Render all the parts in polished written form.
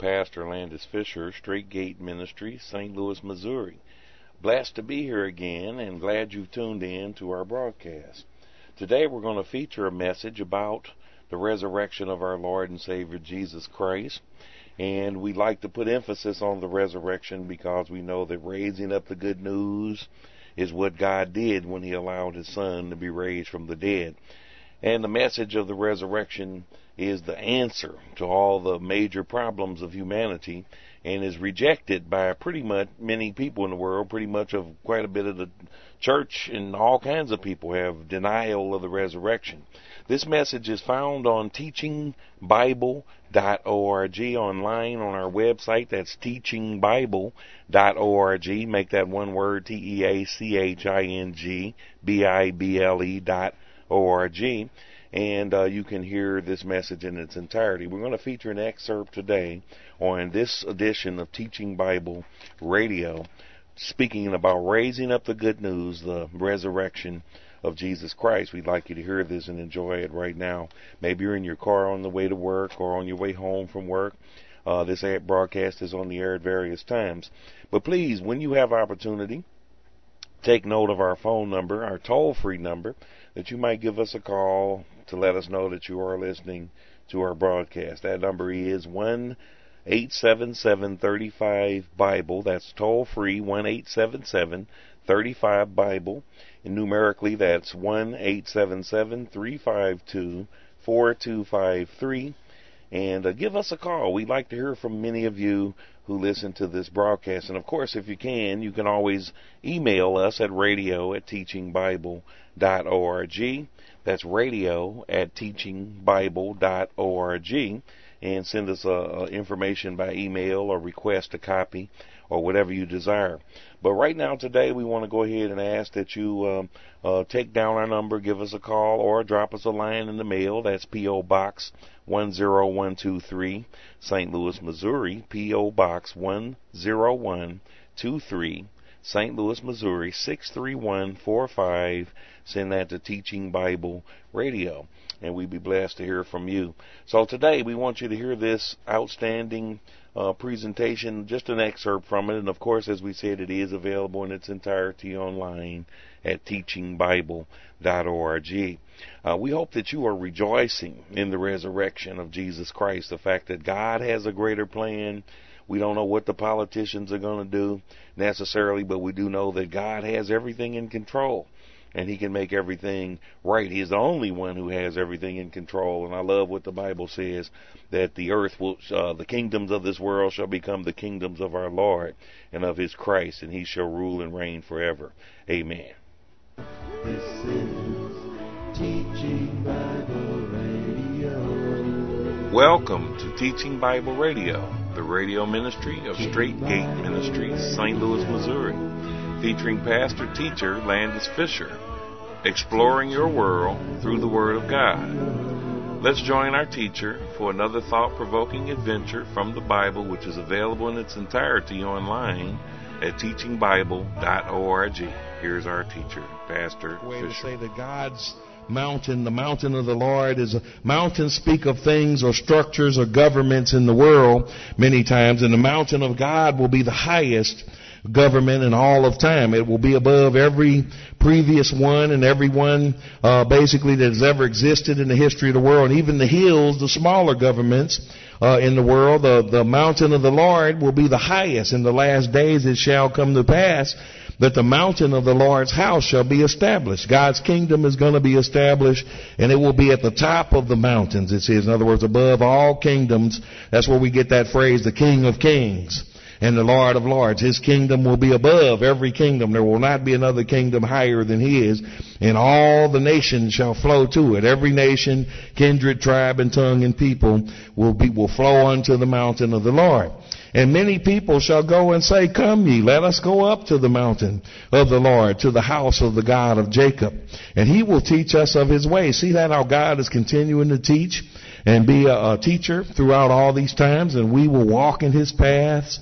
Pastor Landis Fisher, Straight Gate Ministry, St. Louis, Missouri. Blessed to be here again and glad you've tuned in to our broadcast. Today we're going to feature a message about the resurrection of our Lord and Savior Jesus Christ. And we like to put emphasis on the resurrection because we know that raising up the good news is what God did when He allowed His Son to be raised from the dead. And the message of the resurrection is the answer to all the major problems of humanity and is rejected by pretty much many people in the world. Pretty much of quite a bit of the church and all kinds of people have denial of the resurrection. This message is found on teachingbible.org online on our website. That's teachingbible.org. Make that one word, teachingbible.org. And you can hear this message in its entirety. We're going to feature an excerpt today on this edition of Teaching Bible Radio, speaking about raising up the good news, the resurrection of Jesus Christ. We'd like you to hear this and enjoy it right now. Maybe you're in your car on the way to work or on your way home from work. This broadcast is on the air at various times. But please, when you have opportunity, take note of our phone number, our toll-free number, that you might give us a call to let us know that you are listening to our broadcast. That number is 1-877-35-BIBLE. That's toll-free, 1-877-35-BIBLE. And numerically, that's 1-877-352-4253. And give us a call. We'd like to hear from many of you who listen to this broadcast. And, of course, if you can always email us at radio@teachingbible.org. That's radio@teachingbible.org. And send us information by email or request a copy or whatever you desire. But right now, today, we want to go ahead and ask that you take down our number, give us a call, or drop us a line in the mail. That's P.O. Box 10123, St. Louis, Missouri. P.O. Box 10123, St. Louis, Missouri, 63145. Send that to Teaching Bible Radio, and we'd be blessed to hear from you. So today, we want you to hear this outstanding presentation, just an excerpt from it. And of course, as we said, it is available in its entirety online at teachingbible.org. We hope that you are rejoicing in the resurrection of Jesus Christ, the fact that God has a greater plan. We don't know what the politicians are going to do necessarily, but we do know that God has everything in control. And He can make everything right. He's the only one who has everything in control. And I love what the Bible says, that the earth will, the kingdoms of this world shall become the kingdoms of our Lord and of His Christ, and He shall rule and reign forever. Amen. This is Teaching Bible Radio. Welcome to Teaching Bible Radio, the radio ministry of Straight Gate Ministries, St. Louis, Missouri, featuring pastor teacher Landis Fisher, exploring your world through the Word of God. Let's join our teacher for another thought-provoking adventure from the Bible, which is available in its entirety online at teachingbible.org. Here's our teacher, Pastor Fisher. To say that God's mountain, the mountain of the Lord, is a mountain. Speak of things or structures or governments in the world many times, and the mountain of God will be the highest government in all of time. It will be above every previous one and every one basically that has ever existed in the history of the world. And even the hills, the smaller governments in the world, the mountain of the Lord will be the highest. In the last days it shall come to pass that the mountain of the Lord's house shall be established. God's kingdom is going to be established, and it will be at the top of the mountains, it says. In other words, above all kingdoms. That's where we get that phrase, the King of Kings and the Lord of Lords. His kingdom will be above every kingdom. There will not be another kingdom higher than His, and all the nations shall flow to it. Every nation, kindred, tribe, and tongue and people will flow unto the mountain of the Lord. And many people shall go and say, Come ye, let us go up to the mountain of the Lord, to the house of the God of Jacob, and He will teach us of His ways. See that how God is continuing to teach and be a teacher throughout all these times, and we will walk in His paths.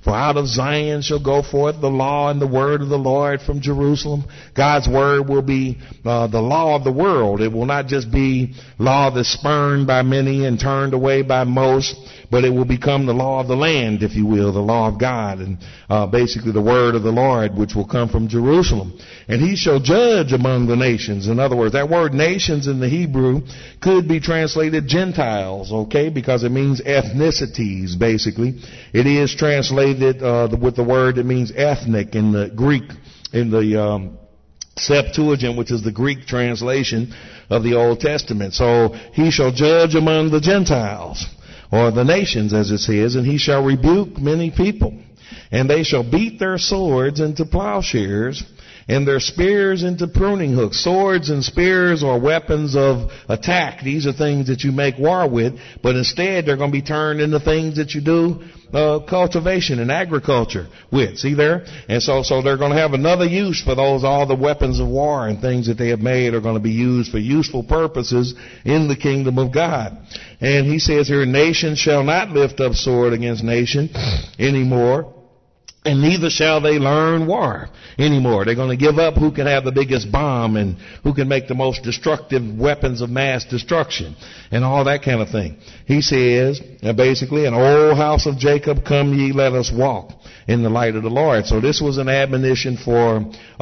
For out of Zion shall go forth the law and the word of the Lord from Jerusalem. God's word will be the law of the world. It will not just be law that's spurned by many and turned away by most, but it will become the law of the land, if you will, the law of God, and basically the word of the Lord, which will come from Jerusalem. And he shall judge among the nations. In other words, that word nations in the Hebrew could be translated Gentiles, okay, because it means ethnicities, basically. It is translated with the word that means ethnic in the Greek, in the Septuagint, which is the Greek translation of the Old Testament. So he shall judge among the Gentiles, or the nations, as it says, and he shall rebuke many people. And they shall beat their swords into plowshares, and their spears into pruning hooks. Swords and spears are weapons of attack. These are things that you make war with, but instead they're going to be turned into things that you do cultivation and agriculture with. See there? And so they're going to have another use for those. All the weapons of war and things that they have made are going to be used for useful purposes in the kingdom of God. And he says here, nation shall not lift up sword against nation anymore, and neither shall they learn war anymore. They're going to give up who can have the biggest bomb and who can make the most destructive weapons of mass destruction and all that kind of thing. He says, basically, an old house of Jacob, come ye, let us walk in the light of the Lord. So this was an admonition for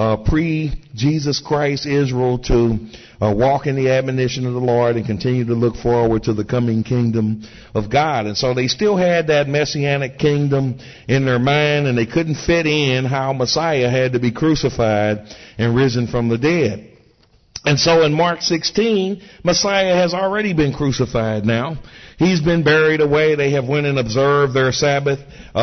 pre-Jesus Christ Israel to walk in the admonition of the Lord and continue to look forward to the coming kingdom of God. And so they still had that messianic kingdom in their mind, and they couldn't fit in how Messiah had to be crucified and risen from the dead. And so in Mark 16, Messiah has already been crucified now. He's been buried away. They have went and observed their Sabbath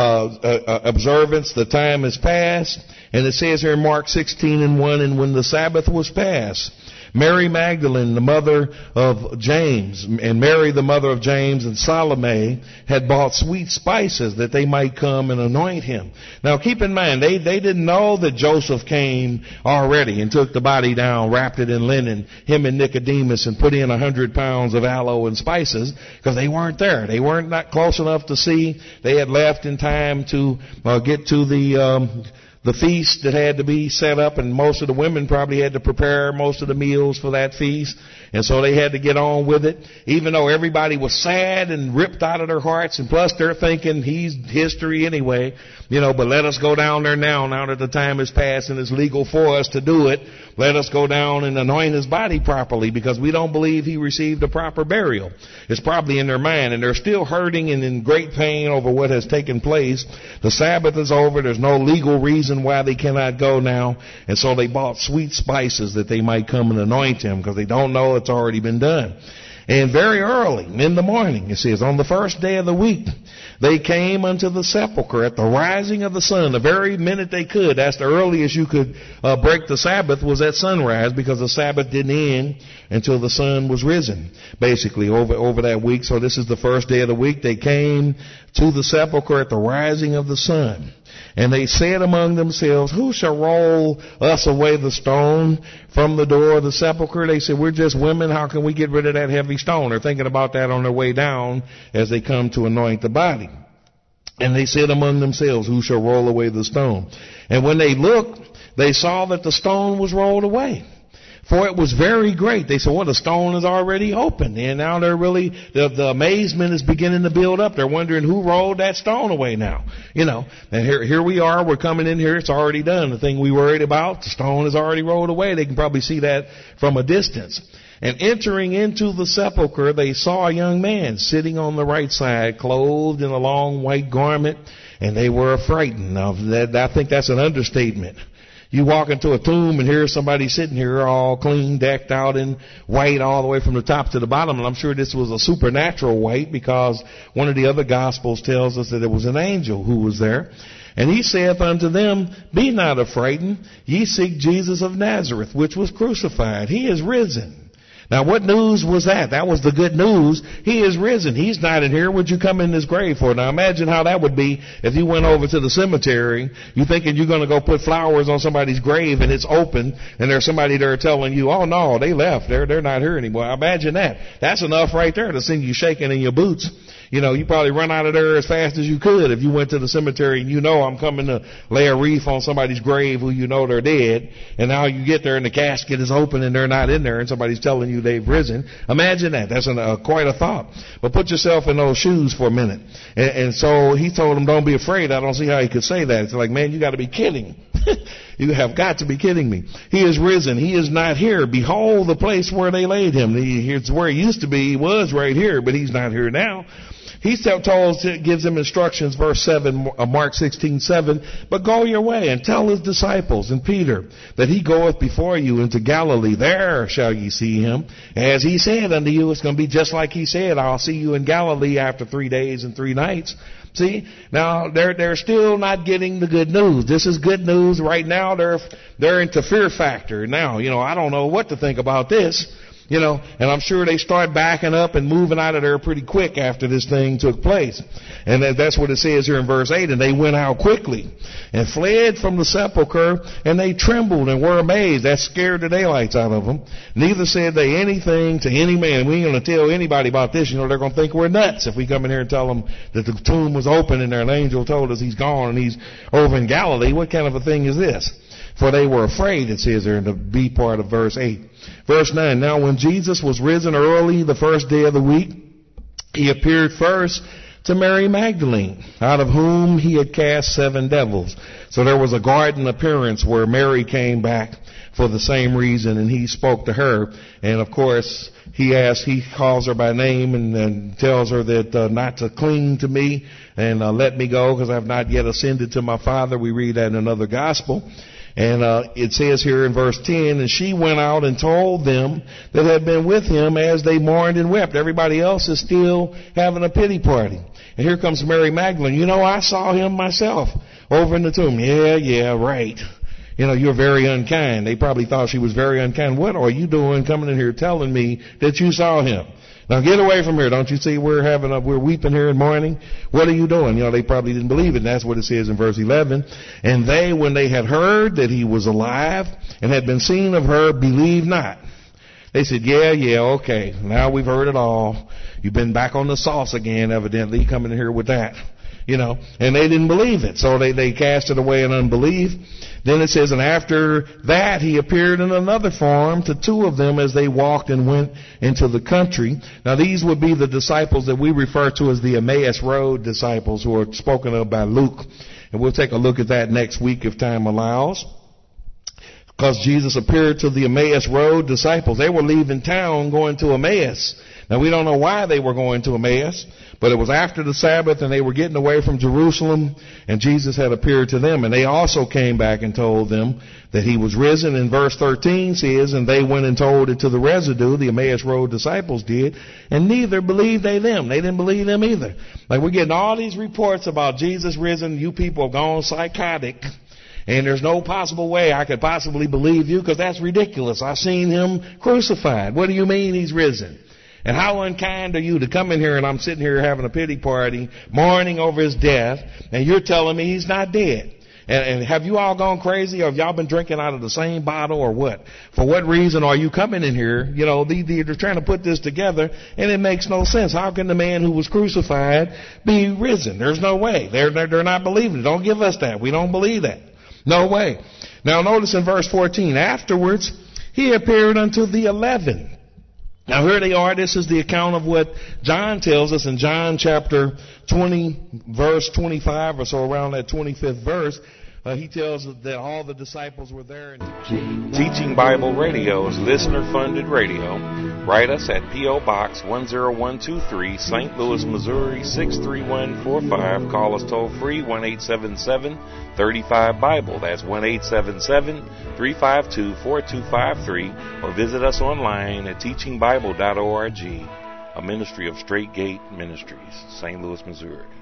observance. The time has passed. And it says here in Mark 16:1, and when the Sabbath was past, Mary Magdalene, the mother of James, and Mary, the mother of James, and Salome had bought sweet spices that they might come and anoint him. Now keep in mind, they didn't know that Joseph came already and took the body down, wrapped it in linen, him and Nicodemus, and put in 100 pounds of aloe and spices, because they weren't there. They weren't not close enough to see. They had left in time to get to the feast that had to be set up, and most of the women probably had to prepare most of the meals for that feast. And so they had to get on with it, even though everybody was sad and ripped out of their hearts. And plus they're thinking he's history anyway, but let us go down there now that the time has passed and it's legal for us to do it. Let us go down and anoint his body properly, because we don't believe he received a proper burial. It's probably in their mind, and they're still hurting and in great pain over what has taken place. The Sabbath is over. There's no legal reason why they cannot go now. And so they bought sweet spices that they might come and anoint him, because they don't know it's already been done. And very early in the morning, it says, on the first day of the week, they came unto the sepulchre at the rising of the sun, the very minute they could. That's the earliest you could break the Sabbath, was at sunrise, because the Sabbath didn't end until the sun was risen, basically, over that week. So this is the first day of the week. They came to the sepulchre at the rising of the sun. And they said among themselves, who shall roll us away the stone from the door of the sepulchre? They said, we're just women. How can we get rid of that heavy stone? They're thinking about that on their way down as they come to anoint the body. And they said among themselves, who shall roll away the stone? And when they looked, they saw that the stone was rolled away, for it was very great. They said, well, the stone is already open. And now they're really, the amazement is beginning to build up. They're wondering who rolled that stone away now. And here we are. We're coming in here. It's already done. The thing we worried about, the stone is already rolled away. They can probably see that from a distance. And entering into the sepulchre, they saw a young man sitting on the right side, clothed in a long white garment, and they were frightened. Now, I think that's an understatement. You walk into a tomb and here's somebody sitting here all clean, decked out in white all the way from the top to the bottom. And I'm sure this was a supernatural white, because one of the other Gospels tells us that it was an angel who was there. And he saith unto them, be not affrighted. Ye seek Jesus of Nazareth, which was crucified. He is risen. Now, what news was that? That was the good news. He is risen. He's not in here. What'd you come in this grave for? Now, imagine how that would be if you went over to the cemetery. You thinking you're going to go put flowers on somebody's grave, and it's open, and there's somebody there telling you, oh, no, they left. They're not here anymore. Imagine that. That's enough right there to send you shaking in your boots. You probably run out of there as fast as you could if you went to the cemetery and I'm coming to lay a wreath on somebody's grave who they're dead, and now you get there and the casket is open and they're not in there and somebody's telling you they've risen. Imagine that. That's quite a thought. But put yourself in those shoes for a minute. And so he told them, don't be afraid. I don't see how he could say that. It's like, man, you got to be kidding. You have got to be kidding me. He is risen. He is not here. Behold the place where they laid him. Here's where he used to be. He was right here, but he's not here now. Gives him instructions, verse 7, Mark 16:7. But go your way and tell his disciples and Peter that he goeth before you into Galilee. There shall ye see him. As he said unto you, it's going to be just like he said. I'll see you in Galilee after 3 days and 3 nights. See, now they're still not getting the good news. This is good news. Right now they're into fear factor. Now, I don't know what to think about this. And I'm sure they start backing up and moving out of there pretty quick after this thing took place. And that's what it says here in verse 8. And they went out quickly and fled from the sepulchre, and they trembled and were amazed. That scared the daylights out of them. Neither said they anything to any man. We ain't going to tell anybody about this. They're going to think we're nuts if we come in here and tell them that the tomb was open and their angel told us he's gone and he's over in Galilee. What kind of a thing is this? For they were afraid, it says there in the B part of verse 8. Verse 9, now when Jesus was risen early the first day of the week, he appeared first to Mary Magdalene, out of whom he had cast 7 devils. So there was a garden appearance where Mary came back for the same reason, and he spoke to her. And of course, he calls her by name and tells her that not to cling to me and let me go because I have not yet ascended to my Father. We read that in another gospel. And it says here in verse 10, and she went out and told them that had been with him as they mourned and wept. Everybody else is still having a pity party. And here comes Mary Magdalene. I saw him myself over in the tomb. Yeah, right. You're very unkind. They probably thought she was very unkind. What are you doing coming in here telling me that you saw him? Now get away from here. Don't you see we're weeping here and mourning? What are you doing? They probably didn't believe it. And that's what it says in verse 11. And they, when they had heard that he was alive and had been seen of her, believed not. They said, yeah, okay. Now we've heard it all. You've been back on the sauce again, evidently, coming in here with that. And they didn't believe it. So they cast it away in unbelief. Then it says, and after that he appeared in another form to 2 of them as they walked and went into the country. Now these would be the disciples that we refer to as the Emmaus Road disciples, who are spoken of by Luke. And we'll take a look at that next week if time allows. Because Jesus appeared to the Emmaus Road disciples. They were leaving town going to Emmaus. Now we don't know why they were going to Emmaus, but it was after the Sabbath and they were getting away from Jerusalem, and Jesus had appeared to them. And they also came back and told them that he was risen. And verse 13 says, and they went and told it to the residue, the Emmaus Road disciples did, and neither believed they them. They didn't believe them either. Like, we're getting all these reports about Jesus risen. You people have gone psychotic. And there's no possible way I could possibly believe you, because that's ridiculous. I've seen him crucified. What do you mean he's risen? And how unkind are you to come in here and I'm sitting here having a pity party, mourning over his death, and you're telling me he's not dead? And have you all gone crazy, or have y'all been drinking out of the same bottle, or what? For what reason are you coming in here? They're trying to put this together, and it makes no sense. How can the man who was crucified be risen? There's no way. They're not believing it. Don't give us that. We don't believe that. No way. Now notice in verse 14, afterwards he appeared unto the 11. Now here they are. This is the account of what John tells us in John chapter 20, verse 25 or so, around that 25th verse. He tells us that all the disciples were there. Teaching Bible Radio is listener-funded radio. Write us at P.O. Box 10123, St. Louis, Missouri 63145. Call us toll-free 1-877-35-BIBLE. That's 1-877-352-4253. Or visit us online at teachingbible.org, a ministry of Straight Gate Ministries, St. Louis, Missouri.